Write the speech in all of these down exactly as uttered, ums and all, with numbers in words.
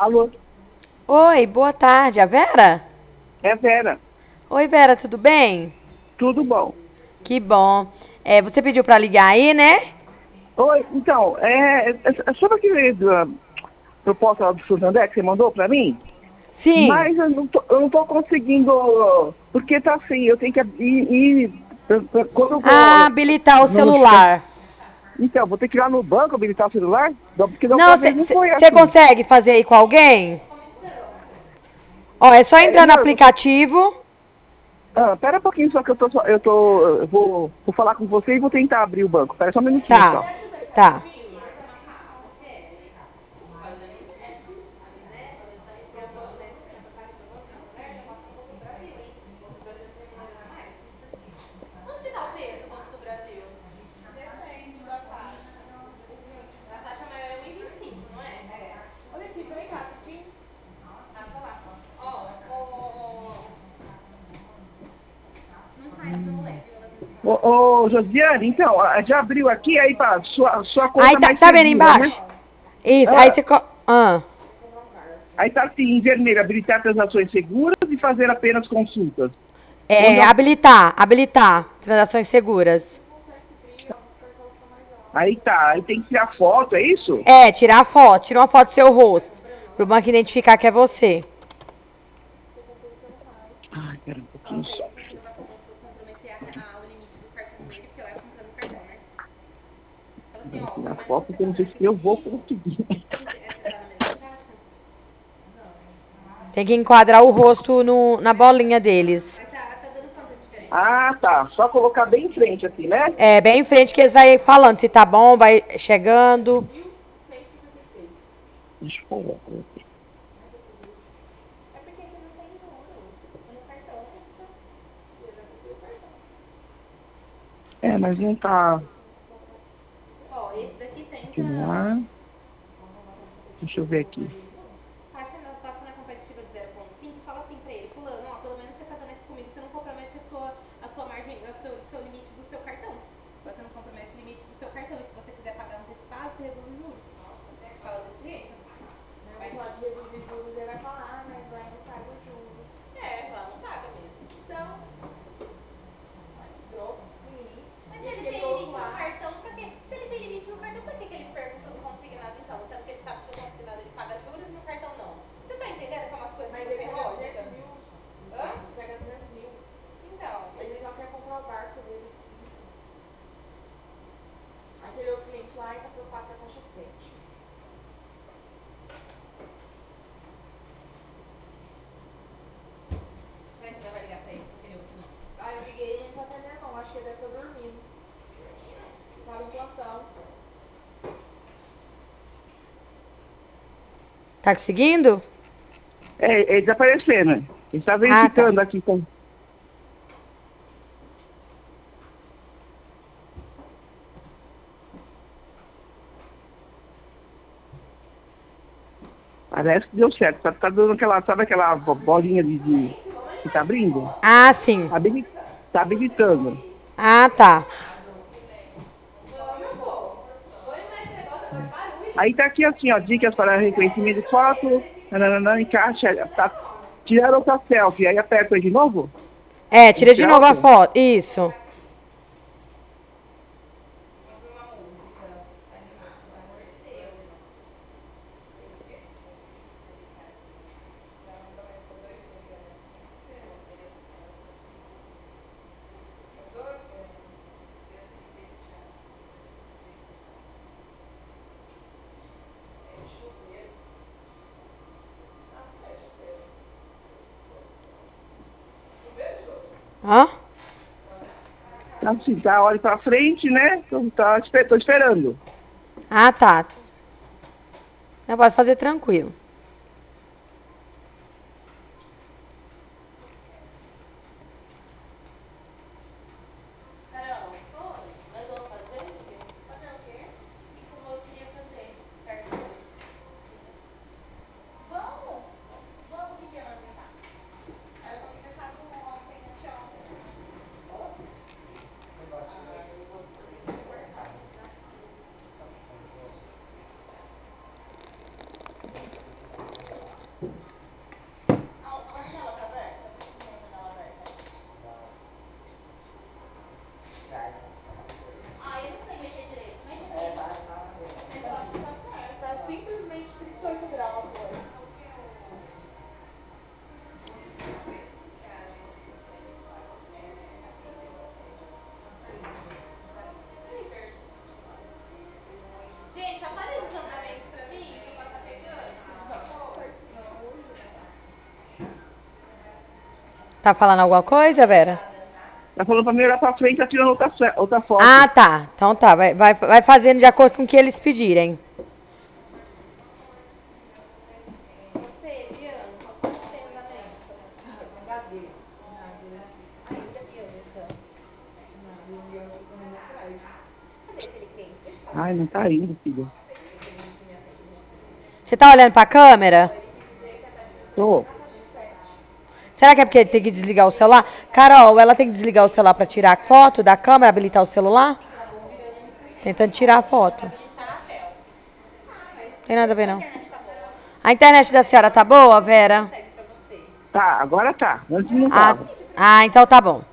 Alô, Oi, boa tarde, a Vera? é Vera. Oi, Vera, tudo bem? Tudo bom? Que bom. É, você pediu pra ligar aí, né? Oi, então, é, é, é sobre aquele da proposta lá do Santander que você mandou para mim, Sim. mas eu não tô, eu não tô conseguindo, porque tá assim, eu tenho que ir, ir pra- pra- quando eu Ah, vou habilitar o no, no- celular. então, vou ter que ir lá no banco habilitar o celular, Não, porque da outra Não, vez não foi você assim. consegue fazer aí com alguém? Ó, é só É, entrar no não, eu vou ter, aplicativo. ah, pera um pouquinho só que eu tô, só- eu tô, eu vou, vou falar com você e vou tentar abrir o banco, pera só um minutinho Tá, só. tá. Ô, ô, Josiane, então, ah, já abriu aqui, aí para sua, sua Aí conta tá, mais tá vendo segura, né? embaixo? Isso, aí Ah, você... co- Ah. aí tá assim, em vermelho, habilitar transações seguras e fazer apenas consultas. Onde É, eu, habilitar, habilitar transações seguras. aí tá, aí tem que tirar foto, é isso? É, tirar a foto, tira uma foto do seu rosto, pro banco identificar que é você. Ai, pera um pouquinho só. Tem que tirar foto, porque eu não sei se eu vou conseguir. Tem que enquadrar o rosto no, na bolinha deles. Ah, tá, só colocar bem em frente assim, né? É, bem em frente que eles vai falando se tá bom, vai chegando. Deixa eu colocar aqui. É, mas não tá. Continuar. Deixa eu ver aqui. Tá conseguindo? É, é desaparecendo. Ele está Ah, tá. verificando aqui. Então. Parece que deu certo. Tá, tá dando aquela, sabe aquela bo- bolinha de, de que tá abrindo? Ah, sim. Tá, habili- tá habilitando. Ah, tá. Aí tá aqui assim, ó, dicas para reconhecimento de foto, nananana, encaixa, tá, tirar outra selfie, aí aperta de novo, É, tem que tira de tirar novo a outra. foto. Isso. Hã? Assim, tá, olha pra frente, né, então tá, espe- tô esperando. Ah, tá. Eu posso fazer tranquilo. Tá falando alguma coisa, Vera? Tá falando pra mim olhar pra frente e tá tirando outra, outra foto. Ah, tá. Então tá. Vai, vai, vai fazendo de acordo com o que eles pedirem. Ai, não tá indo, filha. Você tá olhando pra câmera? Tô. Será que é porque ele tem que desligar o celular? Carol, ela tem que desligar o celular pra tirar a foto da câmera, habilitar o celular? Tentando tirar a foto. Tem nada a ver, não. A internet da senhora tá boa, Vera? Tá, agora tá. Antes não Ah, tava. ah, então tá bom.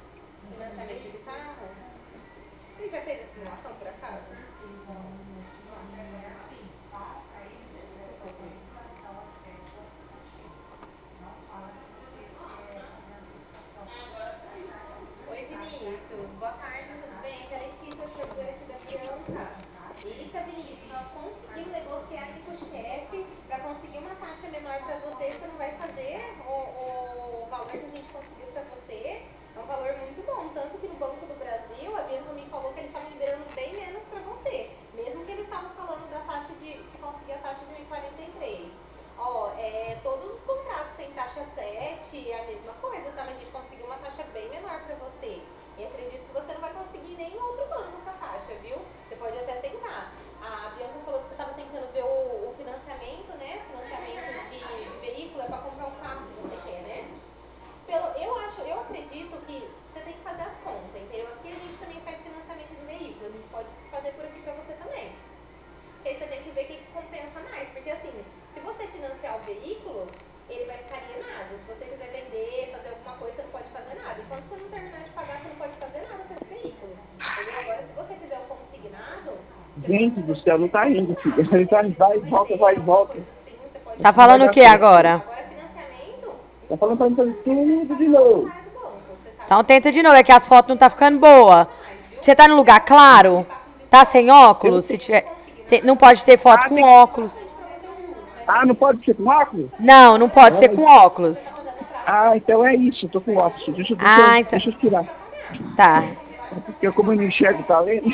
Oi, Vinícius. Boa tarde, tudo bem? Aqui é a Letícia, professora aqui da Bianca. Eita, Vinícius, nós conseguimos negociar aqui com o chefe para conseguir uma taxa menor para você. Você não vai fazer o, o valor que a gente conseguiu para você. É um valor muito bom. Tanto que no Banco do Brasil, a Bianca me falou que ele estava liberando bem menos para você. Mesmo que ele estava falando da taxa de, de conseguir a taxa de um vírgula quarenta e três. Ó, é, todos os contratos têm taxa sete, é a mesma coisa, tá? Mas a gente conseguiu uma taxa bem menor pra você. E acredito que você não vai conseguir nem em outro banco essa taxa, viu? Você pode até tentar. A Bianca falou que você estava tentando ver o, o financiamento, né? Financiamento de, de veículo é para comprar um carro que você quer, né? Pelo, eu acho, eu acredito que você tem que fazer as contas, entendeu? Aqui a gente também faz financiamento de veículo, a gente pode fazer por aqui pra você também. Porque aí você tem que ver o que compensa mais, porque assim, se você financiar o veículo, ele vai ficar alienado. Se você quiser vender, fazer alguma coisa, você não pode fazer nada. Enquanto você não terminar de pagar, você não pode fazer nada com esse veículo. Entendeu? Agora, se você quiser o consignado... Gente do céu, não tá indo, filha. Ele vai, vai e volta, vai e volta. Sim, você pode... Tá falando o que agora? Agora, financiamento... Tá falando pra mim fazer tudo de novo. Então tenta de novo, é que as fotos não tá ficando boa. Você tá no lugar claro? Tá sem óculos? Se tiver, tem- não pode ter foto Ah, com tem- óculos. Ah, não pode ser com óculos? Não, não pode ser com óculos. Ah, então é isso, eu tô com óculos. Deixa, deixa, Ah, então- deixa eu tirar. Tá. Porque como eu não enxergo, tá lendo?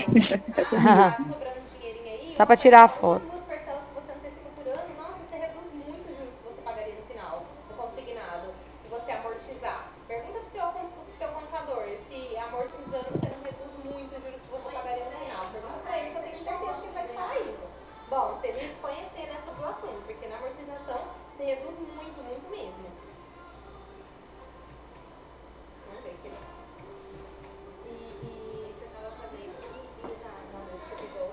Só pra tirar a foto. Duas parcelas que você antecipa por ano, nossa, você reduz muito os juros que você pagaria no final, no consignado, se você amortizar. Pergunta pro seu, pro seu contador se amortizando você não reduz muito os juros que você pagaria no final. Pergunta pra ele que eu tenho certeza que ele vai te falar isso. Bom, você me conhecer nessa do assunto, porque na amortização você reduz muito, muito mesmo. Vamos ver aqui. E, e você tava fazendo... E, e já, não, você pegou...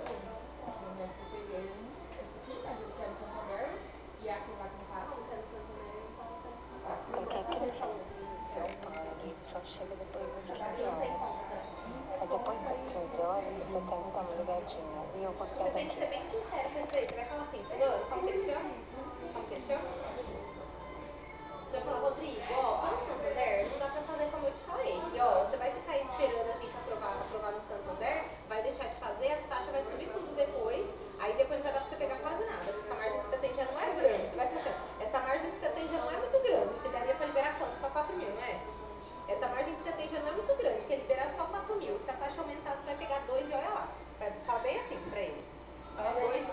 Porque aquele seu pague só chega depois das quinze horas. Aí depois das quinze horas você tem que dar uma ligadinha. E eu vou Você sair tem que daqui. ser bem sincero com isso aí. Você vai falar assim, fulano, como que ele chama? Como que ele chama? Você vai falar, Rodrigo, ó, para o Santander, não dá pra fazer como eu te falei. E ó, você vai ficar esperando a gente aprovar, aprovar no Santander, vai deixar de fazer, as taxas vai subir tudo depois, aí depois não vai dar pra você pegar quase nada. Essa margem que você tem já não é grande. Você vai ficar achando, essa margem que você tem já não é muito grande, que daria pra liberar quanto? Só quatro mil, não é? Essa margem que você tem já não é muito grande, porque liberar só quatro mil. Se a taxa aumentar, você vai pegar dois e olha lá. Vai falar bem assim pra ele. Fala dois.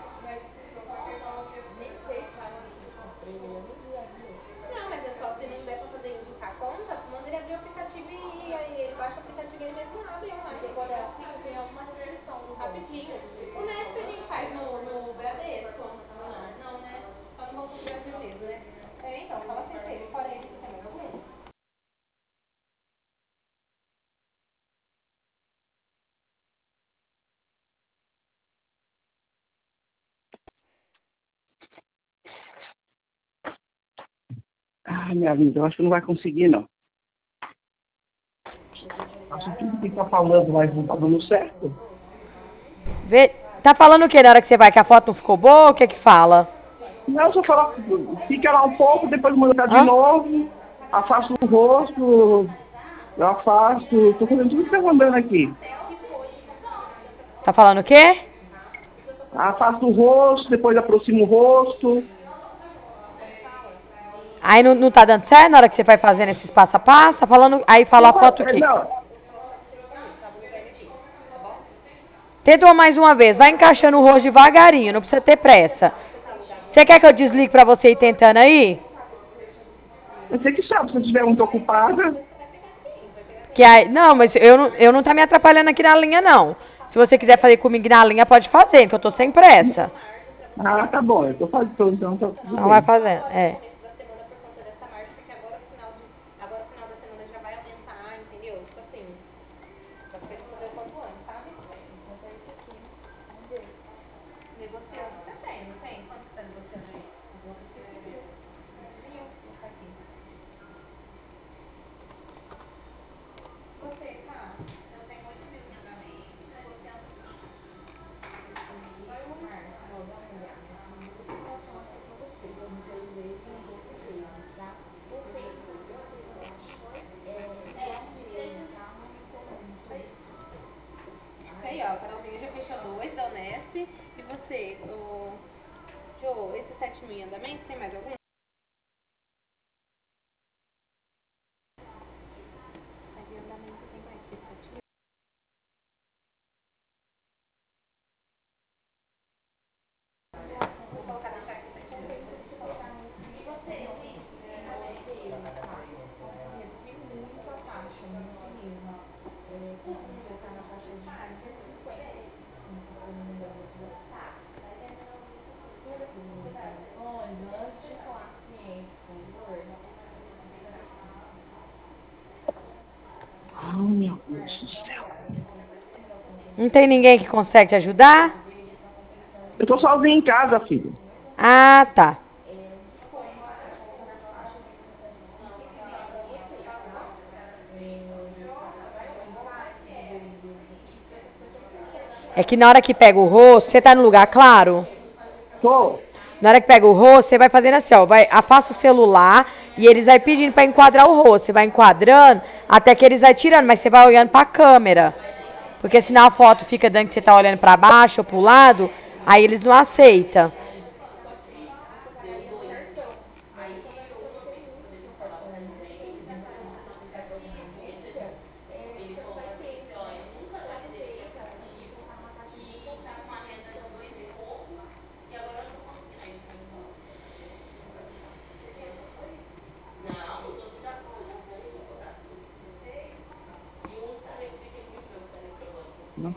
Não, mas é só se não der pra fazer indicar a conta, manda ele abrir o aplicativo e aí ele baixa o aplicativo e ele mesmo abre online. Agora é assim, tem alguma restrição. Rapidinho. O Nesp a gente faz no, no Bradesco? Não, não, né? Só no Banco do Brasil mesmo, né? É, então, fala assim pra ele. Fora ele, você tem mais algum? Ah, minha linda, eu acho que não vai conseguir, não. Acho que tudo que tá falando vai não tá dando certo. Vê, tá falando o que na hora que você vai? Que a foto não ficou boa? O que que fala? Não, só falar, fica lá um pouco, depois manda de Hã? novo, afasto o rosto, eu afasto, tô fazendo tudo que tá mandando aqui. Tá falando o quê? Afasto o rosto, depois aproximo o rosto. Aí não, não tá dando certo na hora que você vai fazendo esses passo a passo? Tá falando, aí fala a foto o quê? Não. Tenta mais uma vez. Vai encaixando o rosto devagarinho, não precisa ter pressa. Você quer que eu desligue pra você ir tentando aí? Você que sabe, se eu estiver muito ocupada. Que aí, não, mas eu não, eu não tá me atrapalhando aqui na linha, não. Se você quiser fazer comigo na linha, pode fazer, que eu tô sem pressa. Ah, tá bom, eu tô fazendo, então tá tudo Então bem. vai fazendo, é. Da semana por conta dessa marcha, porque agora o final de, agora o final da semana já vai aumentar, entendeu? Tipo assim, as coisas fazer o quanto antes, sabe? Negociando, você tem, não tem? Quanto você tá negociando aí? Mil, vou ficar aqui. Você, tá? Eu tenho oito mil em andamento, negociando aí, ó, a Carolzinha já fechou dois da Unesp. E você, o Jô, esses sete mil em andamento, tem mais algum? Mas em andamento tem mais que sete mil. Vou colocar, deixar aqui sete mil. E você, Luiz? Ai, meu Deus do céu. Não tem ninguém que consegue te ajudar? Eu tô sozinho em casa, filho. Ah, tá. É que na hora que pega o rosto, você tá no lugar claro? Tô. Na hora que pega o rosto, você vai fazendo assim, ó, vai, afasta o celular e eles vai pedindo pra enquadrar o rosto. Você vai enquadrando até que eles vai tirando, mas você vai olhando pra câmera. Porque senão a foto fica dando que você tá olhando pra baixo ou pro lado, aí eles não aceitam. Não.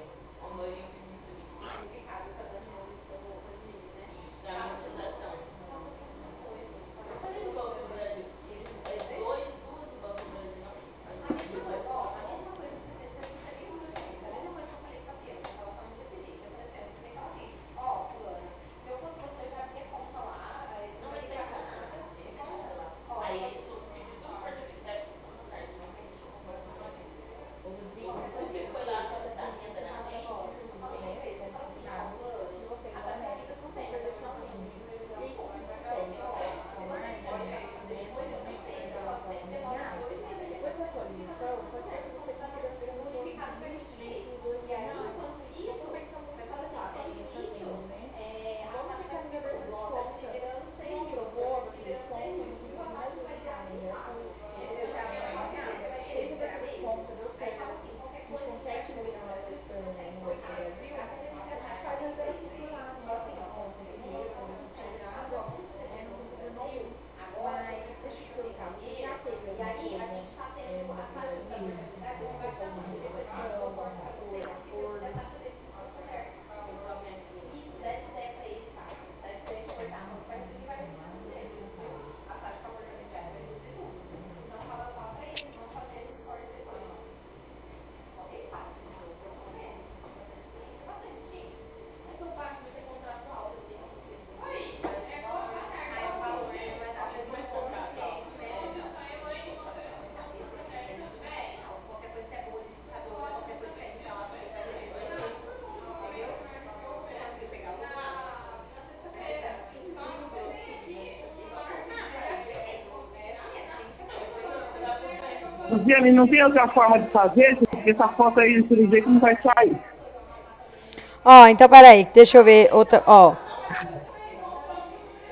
Luciane, não tem outra forma de fazer? Porque essa foto aí, desse jeito, não vai sair. Ó, então peraí, deixa eu ver outra, ó.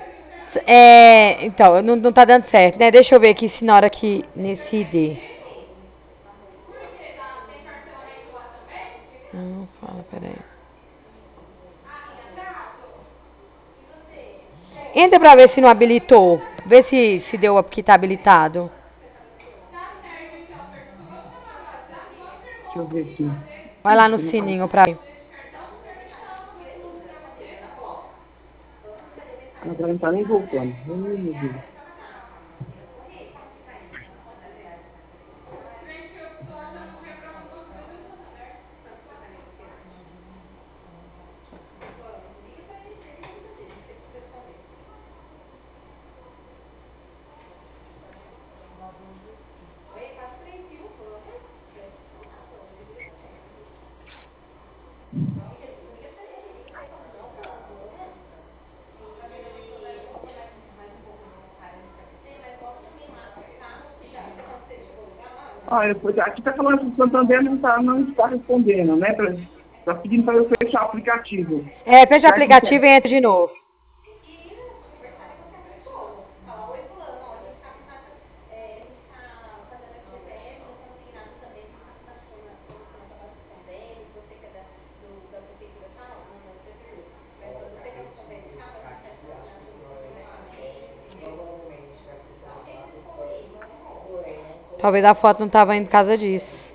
É, então, não, não tá dando certo, né? Deixa eu ver aqui se na hora que nesse I D. Não, fala, peraí. Entra pra ver se não habilitou. Vê se, se deu que tá habilitado. Deixa eu ver aqui. Vai lá no sininho pra ver. Agora não tá nem voltando. Ai, meu Deus. Ah, eu, aqui tá falando que o Santander não, tá, não está respondendo, né? Pra, tá pedindo para eu fechar o aplicativo. É, fecha o Será que aplicativo e quer? entra de novo. Talvez a foto não tava indo por causa disso.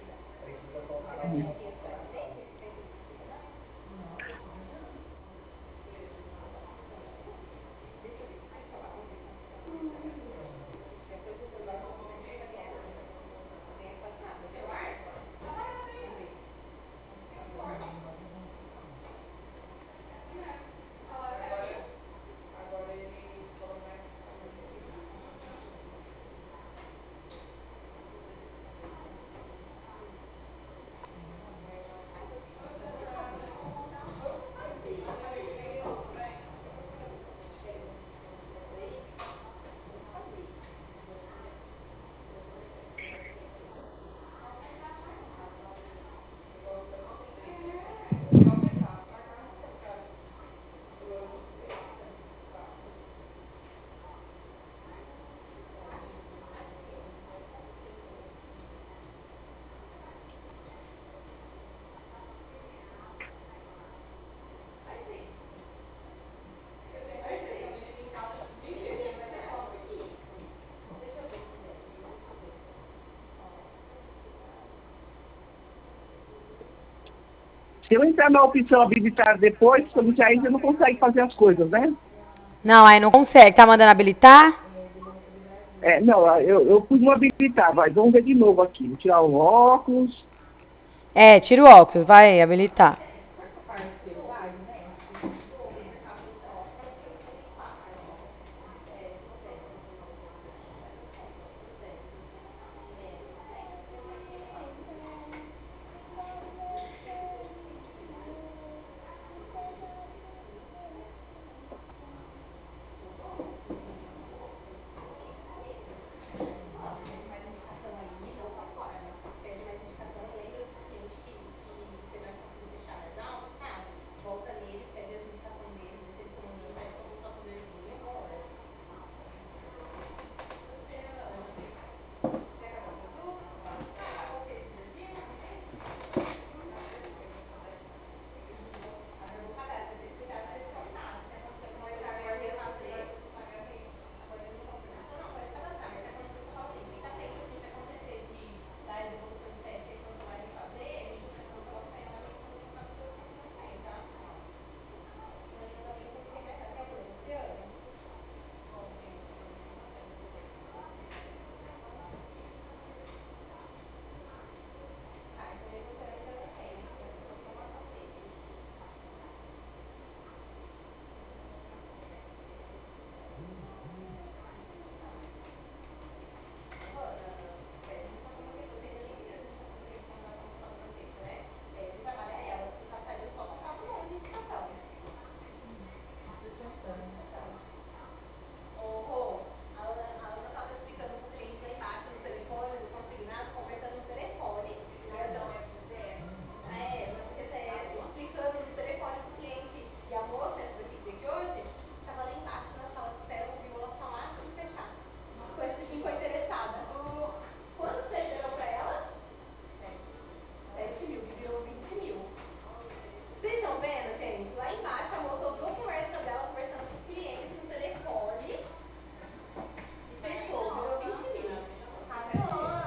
Se eu entrar na opção habilitar depois, você ainda não consegue fazer as coisas, né? Não, aí não consegue. Tá mandando habilitar? É, não, eu, eu pus no habilitar, vai, vamos ver de novo aqui. Vou tirar o óculos. É, tira o óculos, vai habilitar.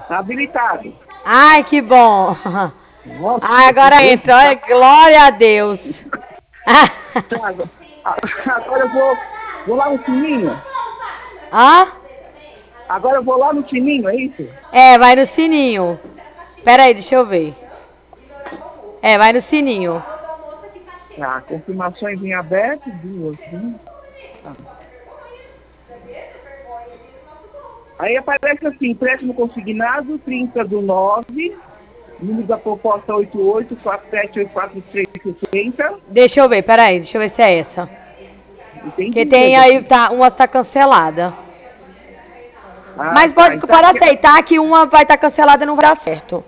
Tá habilitado. Ai, que bom. Nossa, Ai, agora entra. Olha, glória a Deus. Thiago, agora eu vou, vou lá no sininho. Hã? Agora eu vou lá no sininho, é isso? É, vai no sininho. Pera aí, deixa eu ver. É, vai no sininho. Tá, confirmações em aberto, duas, né? Tá. Aí aparece assim, empréstimo consignado, trinta do nove, número da proposta oito oito quatro sete oito quatro três seis zero. Deixa eu ver, pera aí, deixa eu ver se é essa. Entendi. Porque tem aí, tá, uma tá cancelada. Ah, Mas tá, pode, então pode aqui- aceitar que uma vai estar cancelada e não vai dar certo.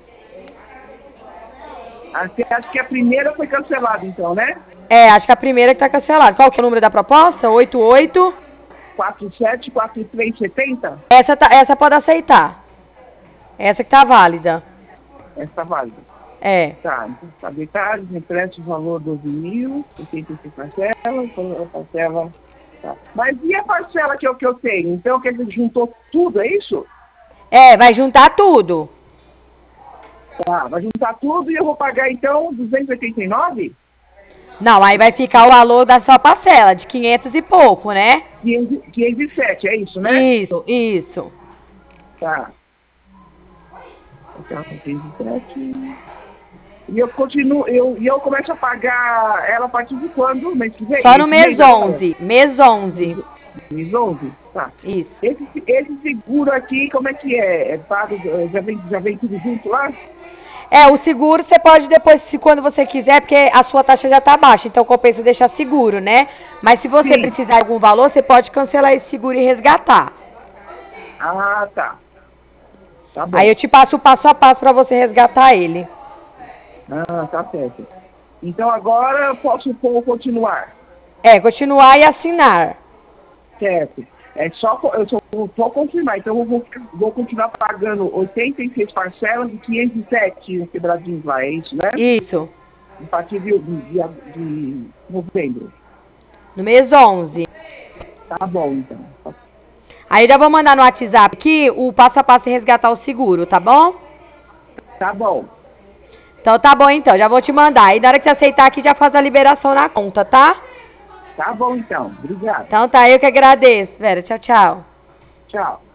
aqui- Acho que a primeira foi cancelada então, né? É, acho que a primeira que tá cancelada. Qual que é o número da proposta? oito oito. quatro sete quatro três sete zero. Essa, tá, essa pode aceitar. Essa que tá válida. Essa tá válida. É. Tá, então tá detalhes, empréstimo valor doze mil, oitenta e seis parcelas, parcela. Tá. Mas e a parcela que eu, que eu tenho? Então quer dizer, juntou tudo, é isso? É, vai juntar tudo. Tá, vai juntar tudo e eu vou pagar então duzentos e oitenta e nove? Não, aí vai ficar o valor da sua parcela, de quinhentos e pouco, né? quinhentos, quinhentos e sete, é isso, né? Isso, isso. Tá. Então, quinhentos e sete. E eu continuo, eu, e eu começo a pagar ela a partir de quando? Mês que vem? Só no Esse mês agora? onze. Mês onze. Mês onze? Tá. Isso. Esse, esse seguro aqui, como é que é? É pago, já vem, já vem tudo junto lá? É, o seguro você pode depois, se quando você quiser, porque a sua taxa já tá baixa, então compensa deixar seguro, né? Mas se você Sim. precisar de algum valor, você pode cancelar esse seguro e resgatar. Ah, tá. Tá bom. Aí eu te passo o passo a passo para você resgatar ele. Ah, tá certo. Então agora eu posso pôr continuar. É, continuar e assinar. Certo. É só, co- eu só vou só confirmar. Então eu vou, vou continuar pagando oitenta e seis parcelas de quinhentos e sete quebradinhos lá, é isso, né? Isso. A partir de, de, de novembro. No mês onze. Tá bom, então. Aí já vou mandar no WhatsApp aqui o passo a passo e resgatar o seguro, tá bom? Tá bom. Então tá bom então, já vou te mandar. Aí na hora que você aceitar aqui já faz a liberação na conta, tá? Tá bom, então. Obrigado. Então tá, eu que agradeço, Vera. Tchau, tchau. Tchau.